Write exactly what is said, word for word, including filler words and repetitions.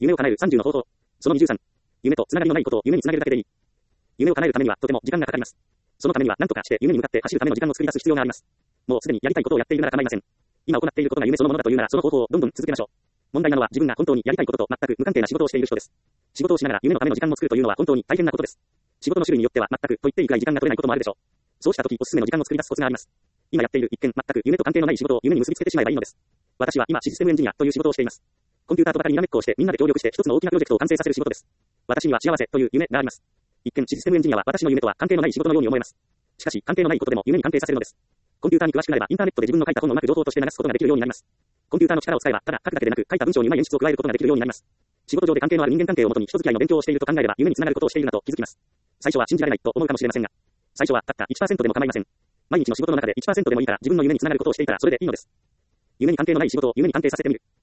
夢を叶えるさんじゅうの方法。そのにじゅうさん。夢とつながりのないことを夢につなげるだけでいい。夢を叶えるためにはとても時間がかかります。そのためには何とかして夢に向かって走るための時間を作り出す必要があります。もうすでにやりたいことをやっているなら構いません。今行っていることが夢そのものだというならその方法をどんどん続けましょう。問題なのは自分が本当にやりたいことと全く無関係な仕事をしている人です。仕事をしながら夢のための時間を作るというのは本当に大変なことです。仕事の種類によっては全くと言っていいくらい時間が取れないこともあるでしょう。そうした時おすすめの時間を作り出すコツがあります。今やっている一見全く夢と関係のない仕事を夢に結びつけてしまえばいいのです。私は今システムエンジニアという仕事をしています。コンピューターとばかりにらめっこをしてみんなで協力して一つの大きなプロジェクトを完成させる仕事です。私には幸せという夢があります。一見システムエンジニアは私の夢とは関係のない仕事のように思えます。しかし関係のないことでも夢に関係させるのです。コンピューターに詳しくなればインターネットで自分の書いた本をうまく情報として流すことができるようになります。コンピューターの力を使えばただ書くだけでなく書いた文章にうまい演出を加えることができるようになります。仕事上で関係のある人間関係をもとに人付き合いの勉強をしていると考えれば夢につながることをしているなと気づきます。最初は信じられないと思うかもしれませんが、最初はたった いちパーセント でも構いません。毎日の仕事の中で いちパーセント でもいいから自分の夢につながることをしていたらそれでいいのです。夢に関係のない仕事を夢に関係させてみる。